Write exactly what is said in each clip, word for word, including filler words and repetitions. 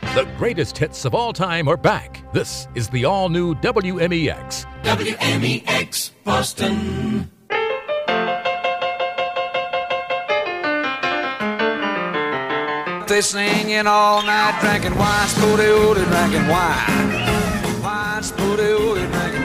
The greatest hits of all time are back. This is the all-new W M E X. W M E X Boston. They singing all night, drinking wine, spooty ooty, drinking wine. Wine, spooty ooty, drinking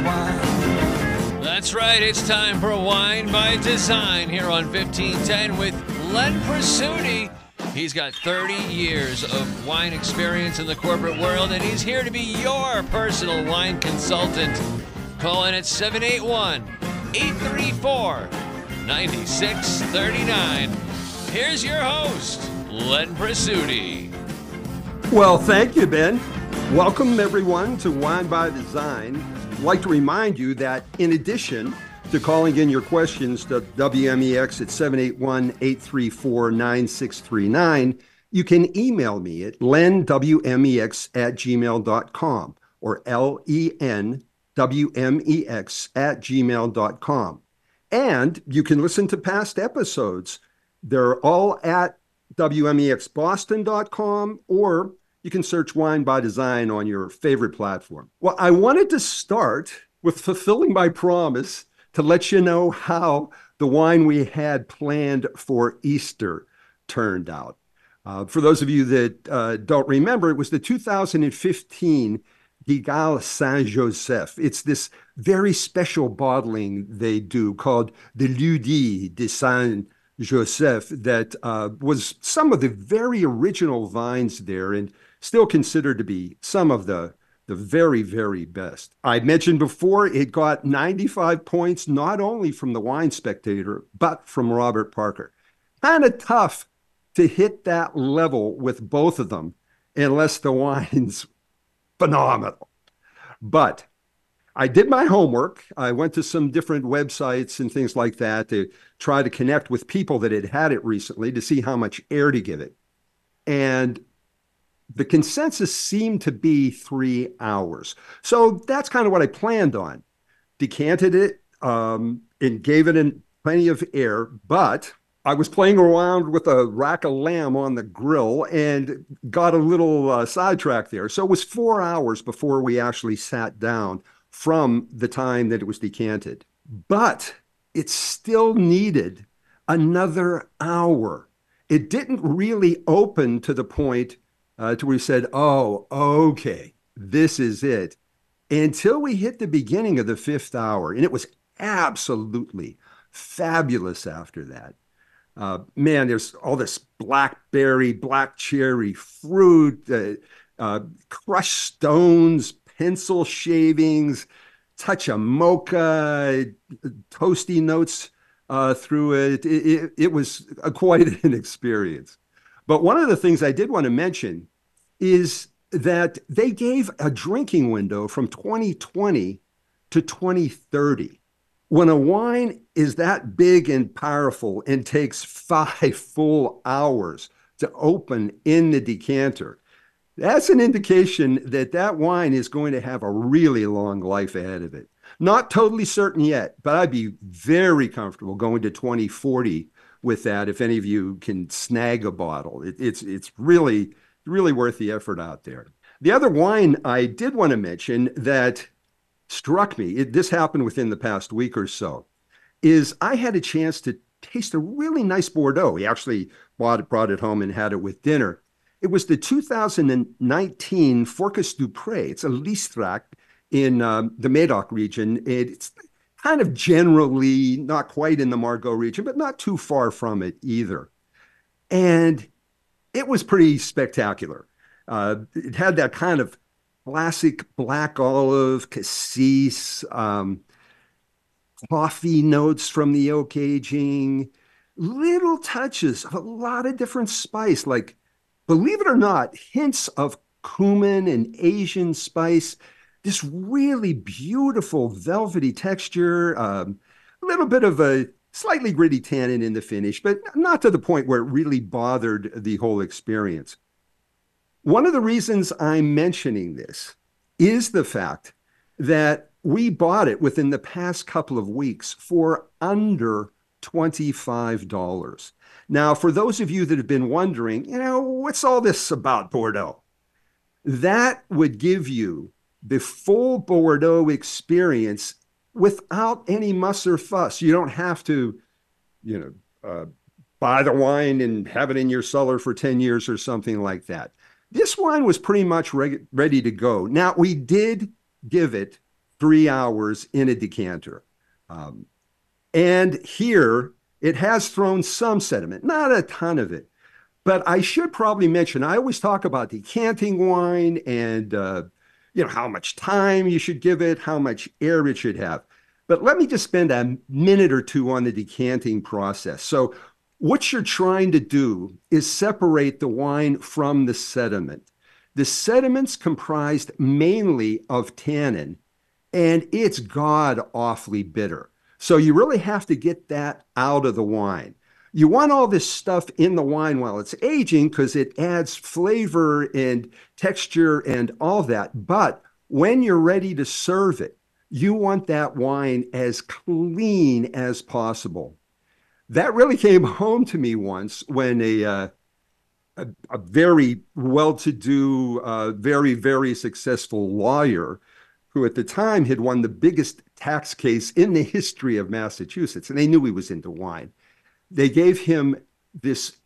wine. That's right, it's time for Wine by Design here on fifteen ten with Len Presutti. He's got thirty years of wine experience in the corporate world, and he's here to be your personal wine consultant. Call in at seven eight one, eight three four, nine six three nine. Here's your host, Len Presutti. Well, thank you, Ben. Welcome, everyone, to Wine by Design. I'd like to remind you that in addition to calling in your questions to W M E X at seven eight one, eight three four, nine six three nine, you can email me at lenwmex at gmail dot com or L E N W M E X at gmail dot com. And you can listen to past episodes. They're all at W M E X boston dot com, or you can search Wine by Design on your favorite platform. Well, I wanted to start with fulfilling my promise to let you know how the wine we had planned for Easter turned out. Uh, for those of you that uh, don't remember, it was the two thousand fifteen Guigal Saint-Joseph. It's this very special bottling they do called the Ludi de Saint-Joseph that uh, was some of the very original vines there and still considered to be some of the the very, very best. I mentioned before, it got ninety-five points, not only from the Wine Spectator, but from Robert Parker. Kind of tough to hit that level with both of them, unless the wine's phenomenal. But I did my homework. I went to some different websites and things like that to try to connect with people that had had it recently to see how much air to give it. And the consensus seemed to be three hours. So that's kind of what I planned on. Decanted it um, and gave it in plenty of air, but I was playing around with a rack of lamb on the grill and got a little uh, sidetracked there. So it was four hours before we actually sat down from the time that it was decanted. But it still needed another hour. It didn't really open to the point Uh, to where we said, oh, okay, this is it, until we hit the beginning of the fifth hour. And it was absolutely fabulous after that. Uh, man, there's all this blackberry, black cherry fruit, uh, uh, crushed stones, pencil shavings, touch of mocha, toasty notes uh, through it. It, it, it was a, quite an experience. But one of the things I did want to mention is that they gave a drinking window from twenty twenty to twenty thirty. When a wine is that big and powerful and takes five full hours to open in the decanter, that's an indication that that wine is going to have a really long life ahead of it. Not totally certain yet, but I'd be very comfortable going to twenty forty with that if any of you can snag a bottle. It, it's it's really, really worth the effort out there. The other wine I did want to mention that struck me, it, this happened within the past week or so, is I had a chance to taste a really nice Bordeaux. We actually bought it, brought it home and had it with dinner. It was the two thousand nineteen Forcas du Pré. It's a Listrac in um, the Médoc region. It's kind of generally not quite in the Margaux region, but not too far from it either. And it was pretty spectacular. Uh, it had that kind of classic black olive, cassis, um, coffee notes from the oak aging, little touches of a lot of different spice, like, believe it or not, hints of cumin and Asian spice. This really beautiful velvety texture, um, a little bit of a slightly gritty tannin in the finish, but not to the point where it really bothered the whole experience. One of the reasons I'm mentioning this is the fact that we bought it within the past couple of weeks for under twenty-five dollars. Now, for those of you that have been wondering, you know, what's all this about Bordeaux? That would give you the full Bordeaux experience without any muss or fuss. You don't have to, you know, uh, buy the wine and have it in your cellar for ten years or something like that. This wine was pretty much re- ready to go. Now, we did give it three hours in a decanter. Um, and here, it has thrown some sediment, not a ton of it. But I should probably mention, I always talk about decanting wine and, uh, you know, how much time you should give it, how much air it should have. But let me just spend a minute or two on the decanting process. So what you're trying to do is separate the wine from the sediment. The sediment's comprised mainly of tannin, and it's god awfully bitter. So you really have to get that out of the wine. You want all this stuff in the wine while it's aging because it adds flavor and texture and all that. But when you're ready to serve it, you want that wine as clean as possible. That really came home to me once when a, uh, a, a very well-to-do, uh, very, very successful lawyer who at the time had won the biggest tax case in the history of Massachusetts, and they knew he was into wine. They gave him this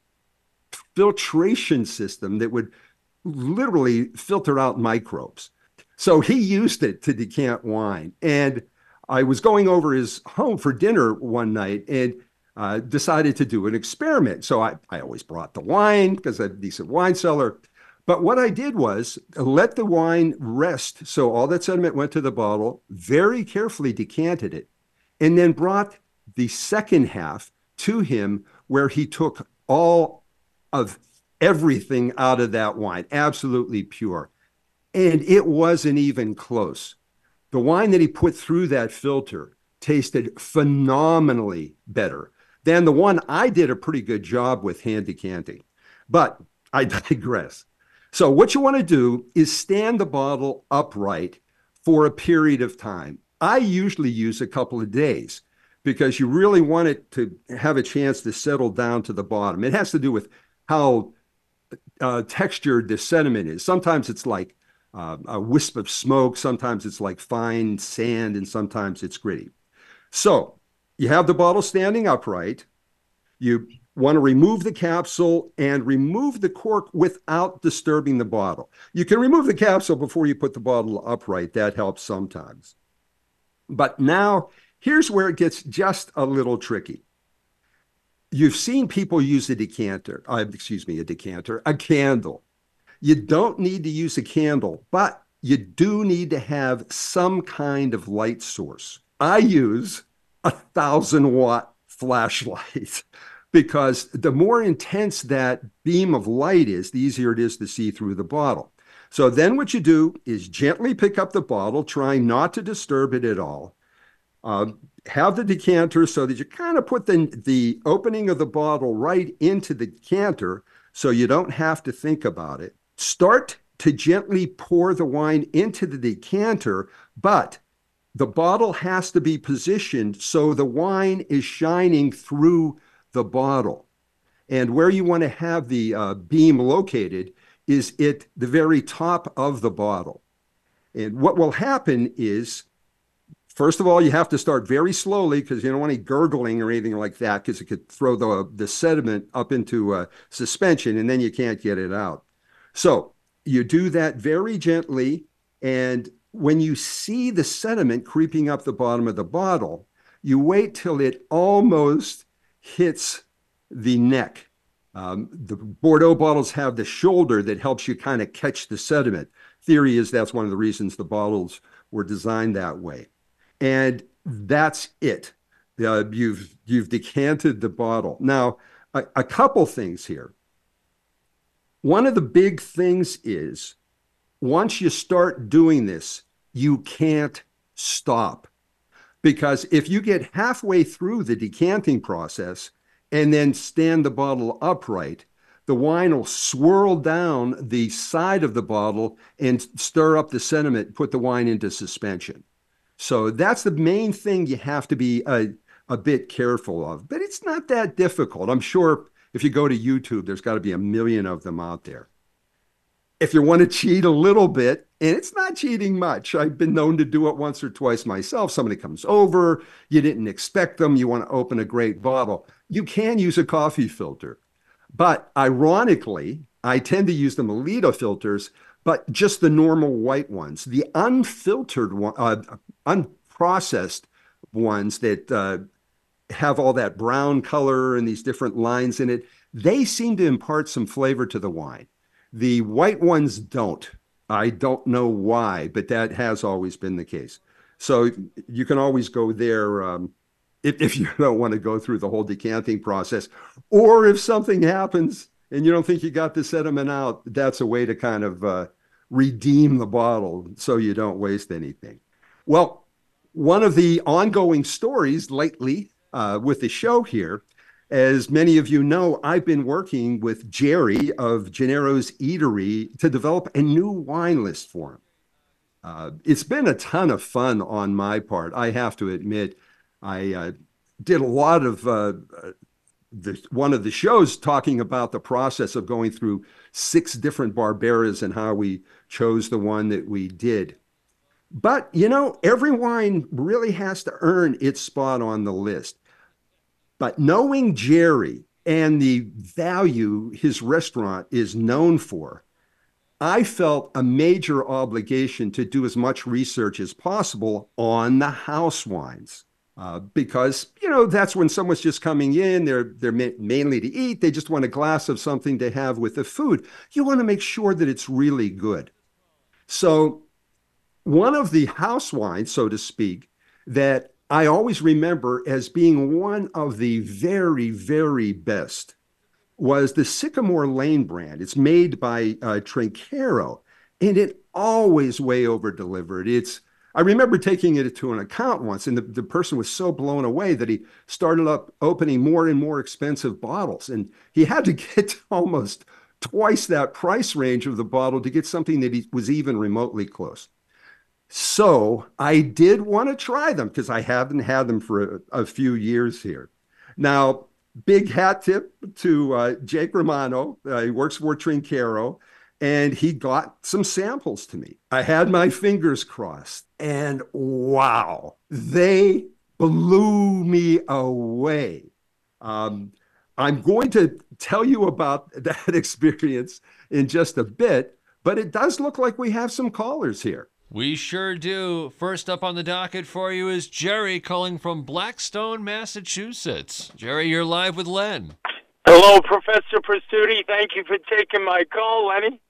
filtration system that would literally filter out microbes. So he used it to decant wine. And I was going over his home for dinner one night and uh, decided to do an experiment. So I, I always brought the wine because I have a decent wine cellar. But what I did was let the wine rest. So all that sediment went to the bottle, very carefully decanted it, and then brought the second half to him where he took all of everything out of that wine, absolutely pure. And it wasn't even close. The wine that he put through that filter tasted phenomenally better than the one I did a pretty good job with hand decanting. But I digress. So what you want to do is stand the bottle upright for a period of time. I usually use a couple of days because you really want it to have a chance to settle down to the bottom. It has to do with how uh, textured the sediment is. Sometimes it's like uh, a wisp of smoke, sometimes it's like fine sand, and sometimes it's gritty. So you have the bottle standing upright. You want to remove the capsule and remove the cork without disturbing the bottle. You can remove the capsule before you put the bottle upright. That helps sometimes. But now, here's where it gets just a little tricky. You've seen people use a decanter, uh, excuse me, a decanter, a candle. You don't need to use a candle, but you do need to have some kind of light source. I use a thousand watt flashlight because the more intense that beam of light is, the easier it is to see through the bottle. So then what you do is gently pick up the bottle, trying not to disturb it at all. Uh, have the decanter so that you kind of put the, the opening of the bottle right into the decanter so you don't have to think about it. Start to gently pour the wine into the decanter, but the bottle has to be positioned so the wine is shining through the bottle. And where you want to have the uh, beam located is at the very top of the bottle. And what will happen is, first of all, you have to start very slowly because you don't want any gurgling or anything like that because it could throw the, the sediment up into uh, suspension and then you can't get it out. So you do that very gently, and when you see the sediment creeping up the bottom of the bottle, you wait till it almost hits the neck. Um, the Bordeaux bottles have the shoulder that helps you kind of catch the sediment. Theory is that's one of the reasons the bottles were designed that way. And that's it. Uh, you've, you've decanted the bottle. Now, a, a couple things here. One of the big things is once you start doing this, you can't stop. Because if you get halfway through the decanting process and then stand the bottle upright, the wine will swirl down the side of the bottle and stir up the sediment, put the wine into suspension. So that's the main thing you have to be a, a bit careful of. But it's not that difficult. I'm sure if you go to YouTube, there's got to be a million of them out there. if you want to cheat a little bit, and it's not cheating much. I've been known to do it once or twice myself. Somebody comes over, you didn't expect them, you want to open a great bottle. You can use a coffee filter. But ironically, I tend to use the Melita filters, but just the normal white ones. The unfiltered one, uh, unprocessed ones that uh, have all that brown color and these different lines in it, they seem to impart some flavor to the wine. The white ones don't. I don't know why, but that has always been the case. So you can always go there um, if, if you don't want to go through the whole decanting process. Or if something happens and you don't think you got the sediment out, that's a way to kind of uh, redeem the bottle so you don't waste anything. Well, one of the ongoing stories lately uh, with the show here, as many of you know, I've been working with Jerry of Gennaro's Eatery to develop a new wine list for him. Uh, it's been a ton of fun on my part. I have to admit, I uh, did a lot of uh, the, one of the shows talking about the process of going through six different Barberas and how we chose the one that we did. But, you know, every wine really has to earn its spot on the list. But knowing Jerry and the value his restaurant is known for, I felt a major obligation to do as much research as possible on the house wines. Uh, because, you know, that's when someone's just coming in, they're, they're ma- mainly to eat, they just want a glass of something to have with the food. You want to make sure that it's really good. So one of the house wines, so to speak, that I always remember as being one of the very, very best was the Sycamore Lane brand. It's made by uh, Trinchero, and it always way over delivered. It's I remember taking it to an account once, and the, the person was so blown away that he started up opening more and more expensive bottles, and he had to get almost twice that price range of the bottle to get something that he was even remotely close. So I did want to try them because I haven't had them for a, a few years here. Now, big hat tip to uh, Jake Romano. Uh, he works for Trinchero, and he got some samples to me. I had my fingers crossed, and wow, they blew me away. Um, I'm going to tell you about that experience in just a bit, but it does look like we have some callers here. We sure do. First up on the docket for you is Jerry calling from Blackstone, Massachusetts. Jerry, you're live with Len. Hello, Professor Presutti. Thank you for taking my call, Lenny.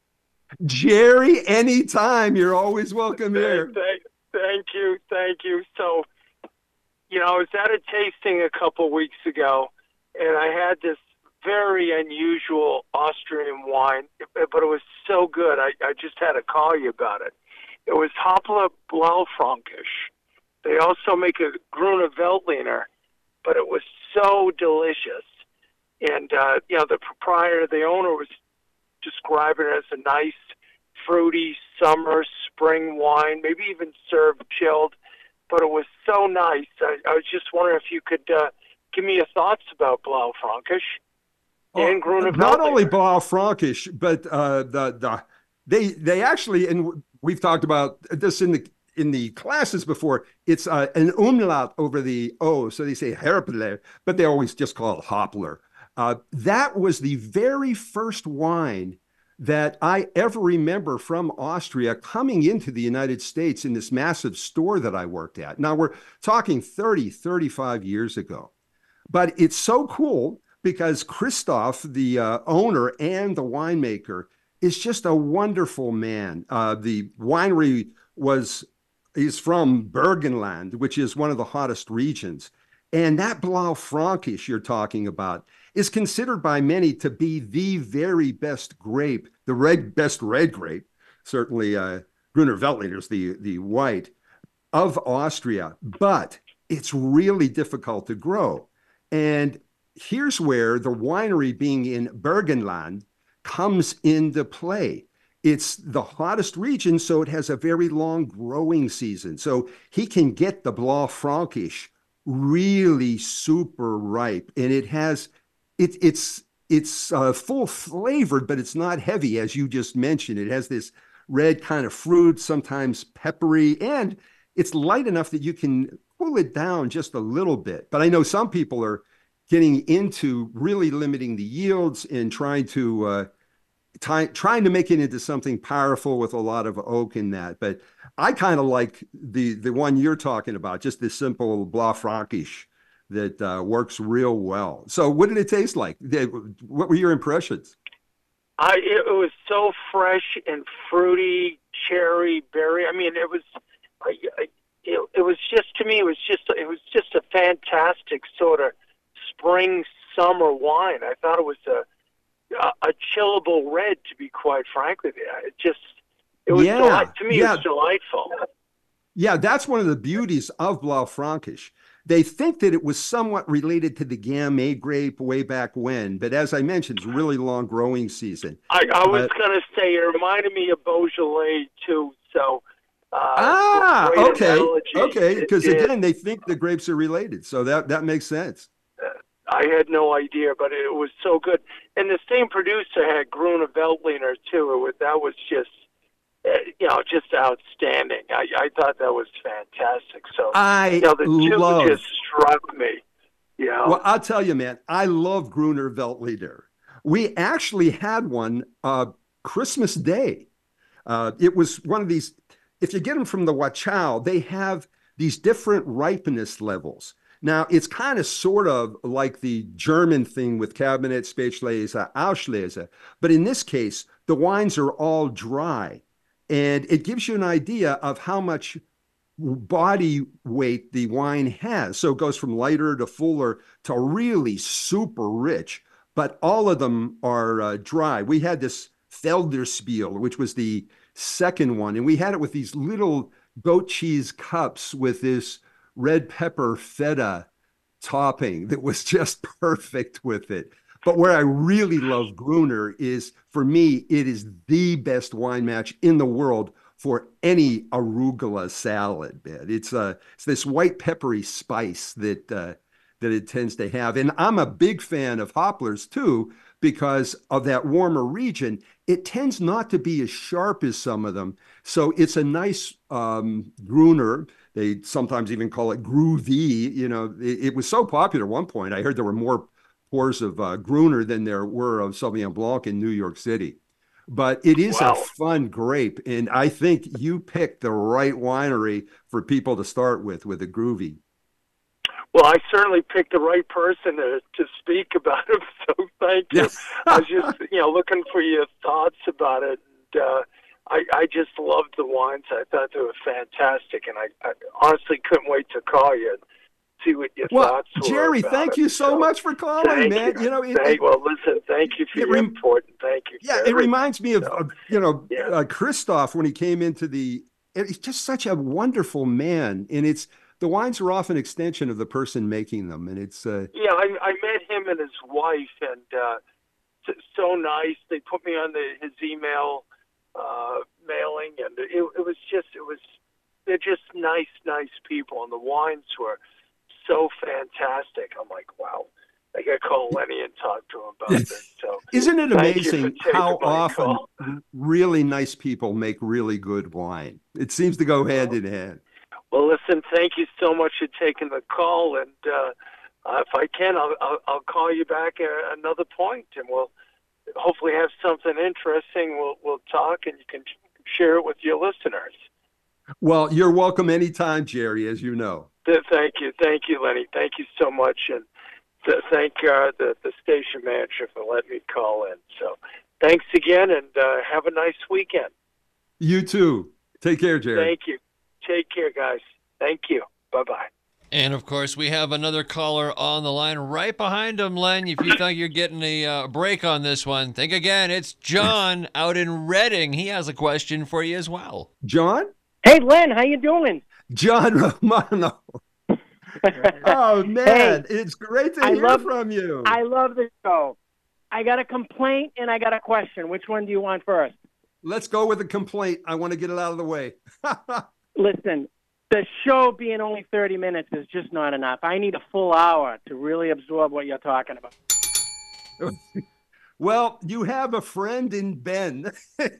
Jerry, anytime. You're always welcome here. Thank, thank you. Thank you. So, you know, I was at a tasting a couple weeks ago, and I had this very unusual Austrian wine, but it was so good, I, I just had to call you about it. It was Hopla Blaufränkisch. They also make a Grüner Veltliner, but it was so delicious. And, uh, you know, the proprietor, the owner was describing it as a nice, fruity summer, spring wine, maybe even served chilled, but it was so nice. I, I was just wondering if you could uh, give me your thoughts about Blaufränkisch and oh, Grüner Veltliner. Not only Blaufränkisch, but uh, the the they they actually, and we've talked about this in the in the classes before, it's uh, an umlaut over the O, so they say Herpler, but they always just call it Hopler. Uh, that was the very first wine that I ever remember from Austria coming into the United States in this massive store that I worked at. Now we're talking thirty, thirty-five years ago, but it's so cool because Christoph, the uh, owner and the winemaker, is just a wonderful man. Uh, the winery was is from Burgenland, which is one of the hottest regions. And that Blaufränkisch you're talking about is considered by many to be the very best grape, the red best red grape, certainly uh, Grüner Veltliner is the, the white, of Austria. But it's really difficult to grow. And here's where the winery being in Burgenland comes into play. It's the hottest region, so it has a very long growing season. So he can get the Blaufränkisch really super ripe, and it has it, it's it's uh, full flavored, but it's not heavy, as you just mentioned. It has this red kind of fruit, sometimes peppery, and it's light enough that you can cool it down just a little bit. But I know some people are getting into really limiting the yields and trying to uh, ty- trying to make it into something powerful with a lot of oak in that. But I kind of like the the one you're talking about, just this simple Blaufränkisch that uh, works real well. So what did it taste like? What were your impressions? I, it was so fresh and fruity, cherry, berry. I mean, it was, I, I, it, it was just, to me, it was just, it was just a fantastic sort of spring, summer wine. I thought it was a, a, a chillable red, to be quite frank with you. It just, it was, yeah, delight, to me, yeah. it was delightful. Yeah, that's one of the beauties of Blaufränkisch. They think that it was somewhat related to the Gamay grape way back when, but as I mentioned, it's a really long growing season. I, I was But- going to say, it reminded me of Beaujolais, too, so... Uh, Ah, great okay, analogy. okay, It because did. again, they think the grapes are related, so that, that makes sense. I had no idea, but it was so good. And the same producer had Gruner Veltliner, too. It was, that was just... Uh, you know, just outstanding. I, I thought that was fantastic. So, I you know, the two love- just struck me. You know, Well, I'll tell you, man, I love Gruner Veltliner. We actually had one uh, Christmas Day. Uh, it was one of these, if you get them from the Wachau, they have these different ripeness levels. Now, it's kind of sort of like the German thing with Cabernet Spätlese, Auslese, but in this case, the wines are all dry. And it gives you an idea of how much body weight the wine has. So it goes from lighter to fuller to really super rich, but all of them are uh, dry. We had this Felderspiel, which was the second one, and we had it with these little goat cheese cups with this red pepper feta topping that was just perfect with it. But where I really love Gruner is, for me, it is the best wine match in the world for any arugula salad, man. It's, uh, it's this white peppery spice that, uh, that it tends to have. And I'm a big fan of Hopplers, too, because of that warmer region. It tends not to be as sharp as some of them. So it's a nice um, Gruner. They sometimes even call it Groovy. You know, it, it was so popular at one point. I heard there were more pours of uh, Gruner than there were of Sauvignon Blanc in New York City. But it is Wow. a fun grape, and I think you picked the right winery for people to start with, with a Groovy. well, I certainly picked the right person to, to speak about it, so thank you. Yes. I was just, you know, looking for your thoughts about it. And, uh, I, I just loved the wines. I thought they were fantastic, and I, I honestly couldn't wait to call you and see what your Well, thoughts were. Jerry, about thank it. you so much for calling, thank man. You, You know, it, thank, it- well, listen, thank you for it your rem- input. and Thank you. yeah, for it everything. reminds me of, So, of, you know, yeah. uh, Christoph when he came into the, he's just such a wonderful man. And it's, the wines are often an extension of the person making them. And it's, uh, Yeah, I, I met him and his wife, and uh, so, so nice. They put me on the, his email uh, mailing, and it, it was just, it was, they're just nice, nice people, and the wines were so fantastic. I'm like, wow, I got to call Lenny and talk to him about this. So, isn't it thank you for amazing taking how my often call. really nice people make really good wine? It seems to go hand in hand. Well, listen, thank you so much for taking the call, and uh, uh, if I can, I'll, I'll, I'll call you back at another point, and we'll hopefully have something interesting. We'll we'll talk, and you can share it with your listeners. Well, you're welcome anytime, Jerry, as you know. Th- Thank you, thank you, Lenny. Thank you so much, and th- thank uh, the the station manager for letting me call in. So, thanks again, and uh, have a nice weekend. You too. Take care, Jerry. Thank you. Take care, guys. Thank you. Bye bye. And of course, we have another caller on the line right behind him, Len. If you think you're getting a uh, break on this one, think again. It's John out in Reading. He has a question for you as well. John? Hey, Len, how you doing? John Romano. Oh, man. It's great to I hear love- from you. I love the show. I got a complaint and I got a question. Which one do you want first? Let's go with a complaint. I want to get it out of the way. Listen, the show being only thirty minutes is just not enough. I need a full hour to really absorb what you're talking about. Well, you have a friend in Ben.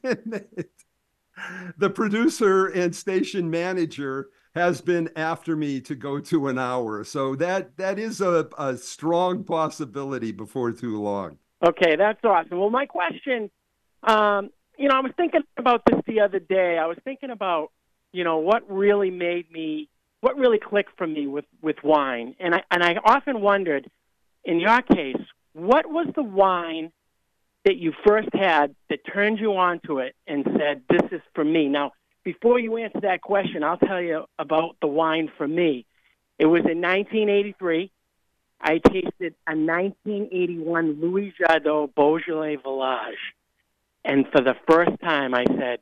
The producer and station manager has been after me to go to an hour. So that that is a, a strong possibility before too long. Okay, that's awesome. Well, my question, um, you know, I was thinking about this the other day. I was thinking about, you know, what really made me, what really clicked for me with, with wine. And I, and I often wondered, in your case, what was the wine that you first had that turned you on to it and said, this is for me? Now, before you answer that question, I'll tell you about the wine for me. It was in nineteen eighty-three. I tasted a nineteen eighty-one Louis Jadot Beaujolais Village. And for the first time, I said,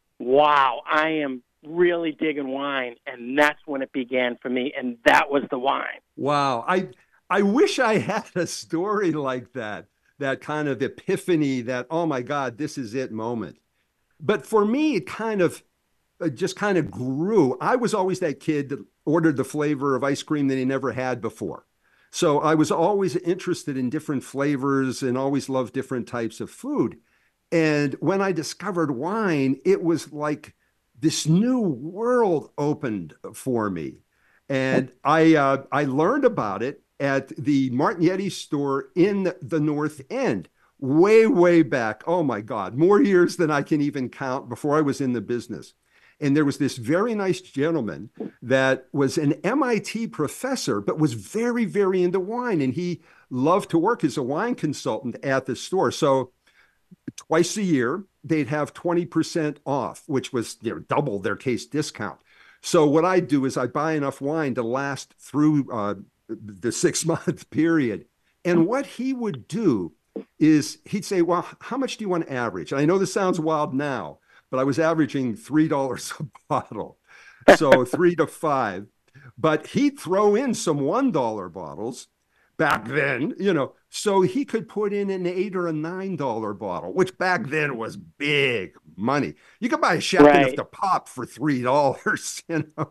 wow, I am really digging wine. And that's when it began for me. And that was the wine. Wow. I, I wish I had a story like that. That kind of epiphany, that, oh my God, this is it moment. But for me, it kind of it just kind of grew. I was always that kid that ordered the flavor of ice cream that he never had before. So I was always interested in different flavors and always loved different types of food. And when I discovered wine, it was like this new world opened for me. And I uh, I learned about it at the Martignetti store in the North End, way, way back. Oh my God, more years than I can even count before I was in the business. And there was this very nice gentleman that was an M I T professor, but was very, very into wine. And he loved to work as a wine consultant at the store. So twice a year, they'd have twenty percent off, which was, you know, double their case discount. So what I do is I buy enough wine to last through uh, the six-month period. And what he would do is he'd say, well, how much do you want to average? And I know this sounds wild now, but I was averaging three dollars a bottle, so three to five. But he'd throw in some one dollar bottles back then, you know, so he could put in an eight or a nine dollar bottle, which back then was big money. You could buy a Chateauneuf Right. de Pop for three dollars, you know.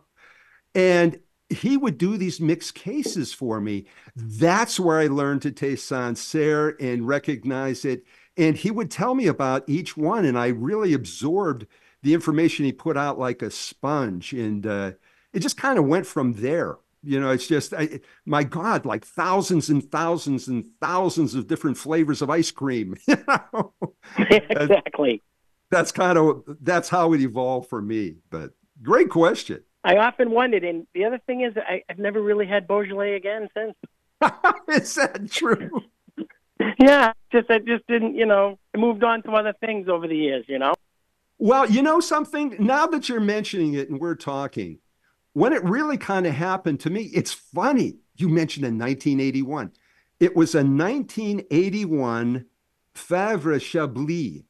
And he would do these mixed cases for me. That's where I learned to taste Sancerre and recognize it. And he would tell me about each one, and I really absorbed the information he put out like a sponge. And uh, it just kind of went from there. You know, it's just, I, my God, like thousands and thousands and thousands of different flavors of ice cream. You know? Exactly. That's kind of, that's how it evolved for me. But great question. I often wondered, and the other thing is I, I've never really had Beaujolais again since. Is that true? Yeah, just I just didn't, you know, I moved on to other things over the years, you know. Well, you know something? Now that you're mentioning it and we're talking, when it really kind of happened to me, it's funny. You mentioned in nineteen eighty-one. It was a nineteen eighty-one Favre Chablis,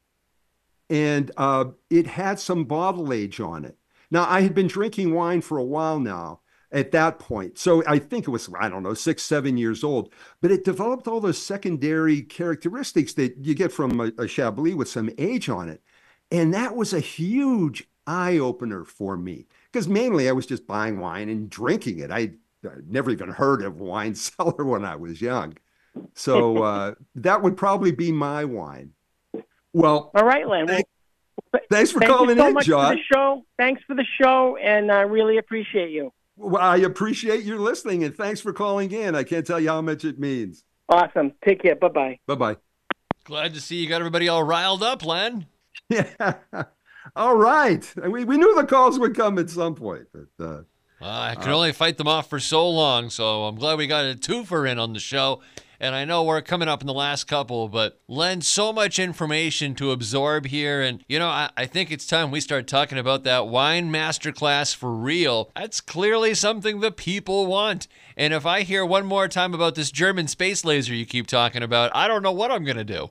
and uh, it had some bottle age on it. Now, I had been drinking wine for a while now at that point. So I think it was, I don't know, six, seven years old. But it developed all those secondary characteristics that you get from a, a Chablis with some age on it. And that was a huge eye-opener for me. Because mainly I was just buying wine and drinking it. I never even heard of wine cellar when I was young. So uh, that would probably be my wine. Well, All right, Len. Well, thanks for thank calling you so in, much John. for the show. Thanks for the show, and I really appreciate you. Well, I appreciate your listening, and thanks for calling in. I can't tell you how much it means. Awesome. Take care. Bye-bye. Bye-bye. Glad to see you got everybody all riled up, Len. Yeah. All right. We, we knew the calls would come at some point. But uh, Uh, I could only fight them off for so long, so I'm glad we got a twofer in on the show. And I know we're coming up in the last couple, but Len, so much information to absorb here. And, you know, I, I think it's time we start talking about that wine masterclass for real. That's clearly something the people want. And if I hear one more time about this German space laser you keep talking about, I don't know what I'm going to do.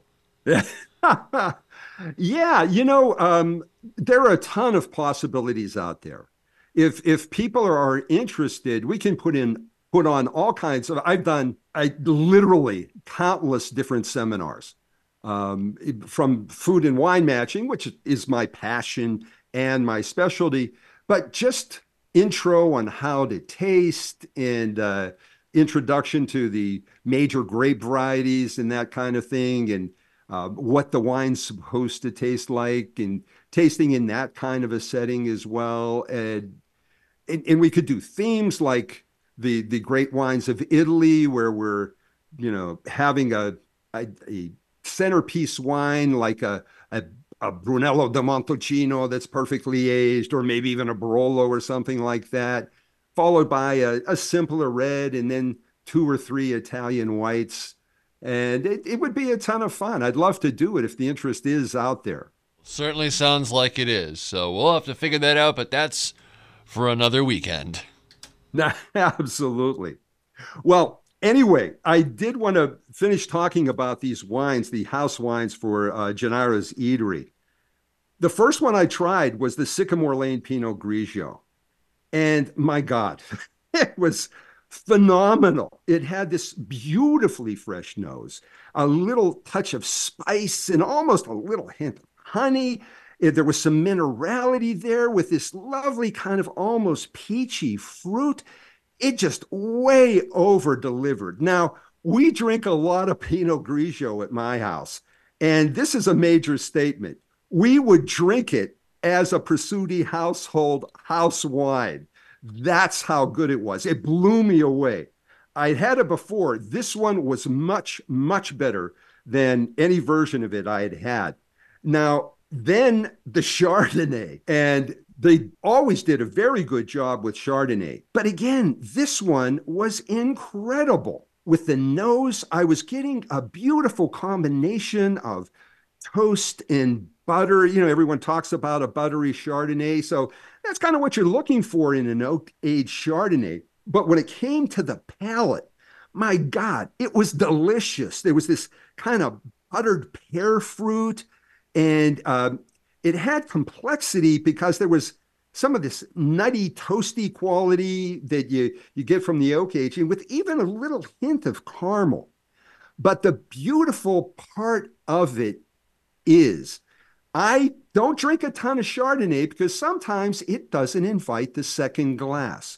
yeah, you know, um, there are a ton of possibilities out there. If if people are interested, we can put in put on all kinds of, I've done I literally countless different seminars, um, from food and wine matching, which is my passion and my specialty, but just intro on how to taste and uh, introduction to the major grape varieties and that kind of thing. And uh, what the wine's supposed to taste like, and tasting in that kind of a setting as well. And, and, and we could do themes like the, the great wines of Italy, where we're, you know, having a, a, a centerpiece wine like a, a, a Brunello di Montalcino that's perfectly aged, or maybe even a Barolo or something like that, followed by a, a simpler red, and then two or three Italian whites. And it, it would be a ton of fun. I'd love to do it if the interest is out there. Certainly sounds like it is. So we'll have to figure that out, but that's for another weekend. Absolutely. Well, anyway, I did want to finish talking about these wines, the house wines for uh, Gennaro's Eatery. The first one I tried was the Sycamore Lane Pinot Grigio. And my God, it was phenomenal. It had this beautifully fresh nose, a little touch of spice, and almost a little hint of honey. There was some minerality there with this lovely kind of almost peachy fruit. It just way over delivered. Now, we drink a lot of Pinot Grigio at my house, and this is a major statement. We would drink it as a Precudi household house wine. That's how good it was. It blew me away. I'd had it before. This one was much, much better than any version of it I had had. Now, then the Chardonnay, and they always did a very good job with Chardonnay. But again, this one was incredible. With the nose, I was getting a beautiful combination of toast and butter. You know, everyone talks about a buttery Chardonnay. So that's kind of what you're looking for in an oak-aged Chardonnay. But when it came to the palate, my God, it was delicious. There was this kind of buttered pear fruit, and um, it had complexity because there was some of this nutty, toasty quality that you, you get from the oak aging, with even a little hint of caramel. But the beautiful part of it is, I don't drink a ton of Chardonnay because sometimes it doesn't invite the second glass.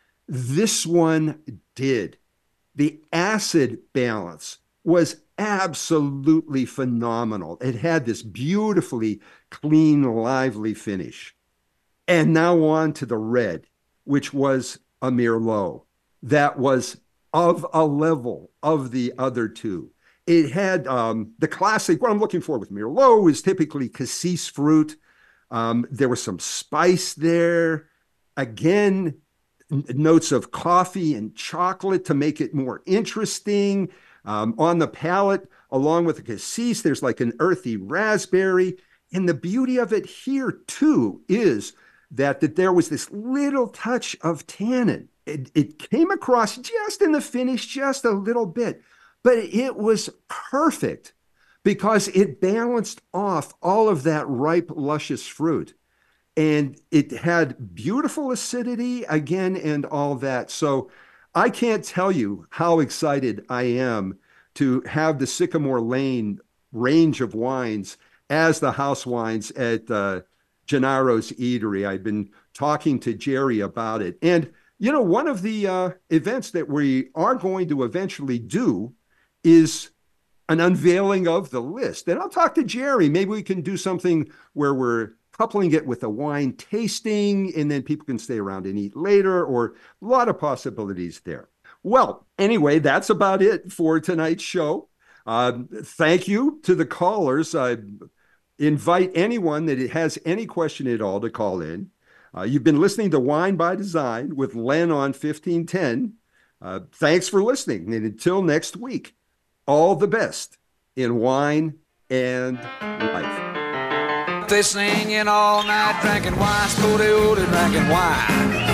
This one did. The acid balance was absolutely phenomenal. It had this beautifully clean, lively finish. And now on to the red, which was a Merlot that was of a level of the other two. It had um, the classic, what I'm looking for with Merlot is typically cassis fruit. Um, there was some spice there. Again, n- notes of coffee and chocolate to make it more interesting. Um, on the palate, along with the cassis, there's like an earthy raspberry. And the beauty of it here, too, is that, that there was this little touch of tannin. It, it came across just in the finish, just a little bit. But it was perfect because it balanced off all of that ripe, luscious fruit. And it had beautiful acidity again and all that. So I can't tell you how excited I am to have the Sycamore Lane range of wines as the house wines at uh, Gennaro's Eatery. I've been talking to Jerry about it. And, you know, one of the uh, events that we are going to eventually do is an unveiling of the list. And I'll talk to Jerry. Maybe we can do something where we're coupling it with a wine tasting, and then people can stay around and eat later, or a lot of possibilities there. Well, anyway, that's about it for tonight's show. Uh, thank you to the callers. I invite anyone that has any question at all to call in. Uh, you've been listening to Wine by Design with Len on fifteen ten. Uh, thanks for listening. And until next week, all the best in wine and life. They singing all night, drinking wine, spooty, ooty, drinking wine.